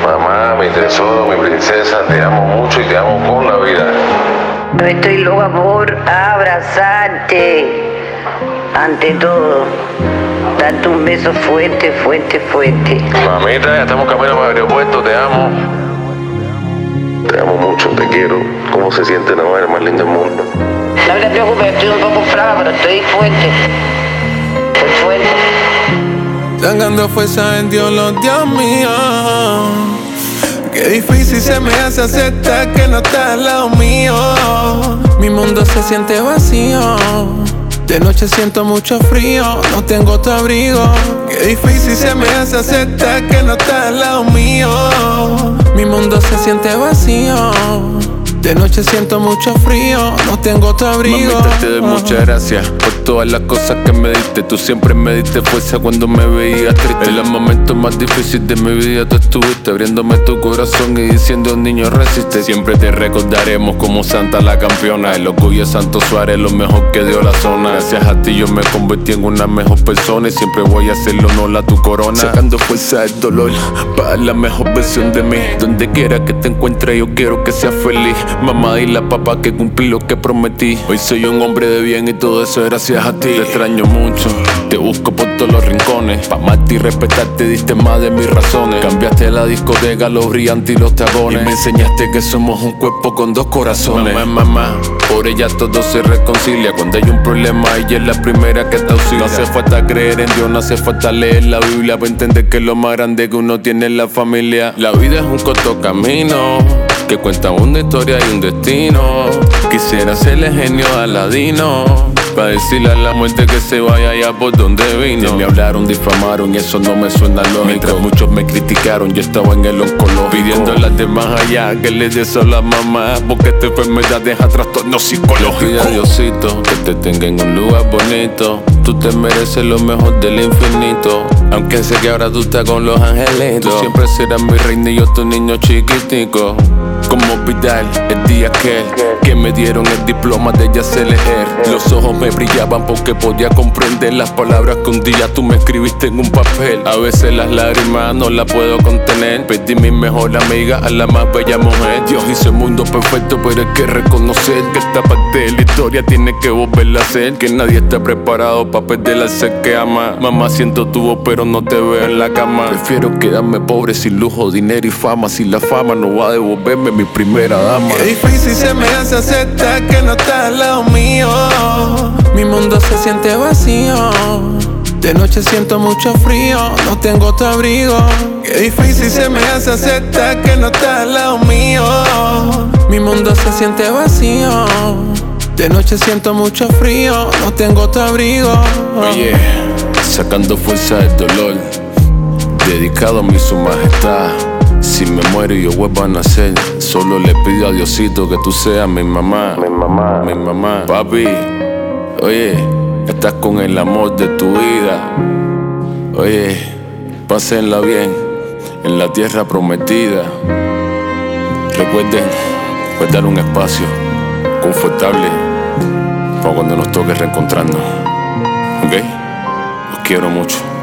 Mamá, mi tesoro, mi princesa, te amo mucho y te amo con la vida. Estoy loca por abrazarte. Ante todo, darte un beso fuerte, fuerte, fuerte. Mamita, ya estamos camino para el aeropuerto, te amo. Te amo mucho, te quiero. ¿Cómo se siente la mujer más linda del mundo? No te preocupes, estoy un poco flaca, pero estoy fuerte. Estoy fuerte. Sacando fuerza en Dios los días míos. Qué difícil se me hace aceptar que no estás al lado mío. Mi mundo se siente vacío. De noche siento mucho frío, no tengo tu abrigo. Qué difícil se me hace aceptar que no estás al lado mío. Mi mundo se siente vacío. De noche siento mucho frío, no tengo tu abrigo. Mamita, te doy muchas gracias por todas las cosas que me diste. Tú siempre me diste fuerza cuando me veías triste. En los momentos más difíciles de mi vida tú estuviste abriéndome tu corazón y diciendo niño resiste. Siempre te recordaremos como Santa la campeona. El orgullo de Santo Suárez, lo mejor que dio la zona. Gracias a ti yo me convertí en una mejor persona y siempre voy a hacerle honor a tu corona. Sacando fuerza del dolor para la mejor versión de mí. Donde quiera que te encuentres yo quiero que seas feliz. Mamá, dile a papá que cumplí lo que prometí. Hoy soy un hombre de bien y todo eso es gracias a ti. Te extraño mucho, te busco por todos los rincones. Pa' amarte y respetarte diste más de mis razones. Cambiaste la discoteca, los brillantes y los tacones. Y me enseñaste que somos un cuerpo con dos corazones. Mamá, por ella todo se reconcilia. Cuando hay un problema ella es la primera que te auxilia. No hace falta creer en Dios, no hace falta leer la Biblia para entender que lo más grande que uno tiene es la familia. La vida es un corto camino que cuenta una historia y un destino. Quisiera serle genio a Aladino para decirle a la muerte que se vaya allá por donde vino. Me hablaron, difamaron y eso no me suena lógico. Mientras muchos me criticaron, yo estaba en el oncológico pidiendo a las demás allá que le dé eso a la mamá, porque esta enfermedad deja trastornos psicológicos. Pide a Diosito que te tenga en un lugar bonito. Tú te mereces lo mejor del infinito. Aunque sé que ahora tú estás con los angelitos. Tú siempre serás mi reina y yo tu niño chiquitico. Como Vidal, el día que me dieron el diploma de ya sé leer. Los ojos me brillaban porque podía comprender las palabras que un día tú me escribiste en un papel. A veces las lágrimas no las puedo contener. Perdí mi mejor amiga a la más bella mujer. Dios hizo el mundo perfecto, pero hay que reconocer que esta parte de la historia tiene que volverla a hacer. Que nadie está preparado para perder al ser que ama. Mamá, siento tu voz pero no te veo en la cama. Prefiero quedarme pobre sin lujo, dinero y fama. Si la fama no va a devolverme mi primera dama. Qué difícil se me hace aceptar que no estás al lado mío. Mi mundo se siente vacío. De noche siento mucho frío, no tengo tu abrigo. Qué difícil se me hace aceptar que no estás al lado mío. Mi mundo se siente vacío. De noche siento mucho frío, no tengo tu abrigo. Oye, sacando fuerza del dolor, dedicado a mi su majestad. Si me muero y yo vuelvo a nacer, solo le pido a Diosito que tú seas mi mamá. Mi mamá, mi mamá. Papi, oye, estás con el amor de tu vida. Oye, pásenla bien en la tierra prometida. Recuerden guardar un espacio confortable para cuando nos toque reencontrarnos. ¿Ok? Los quiero mucho.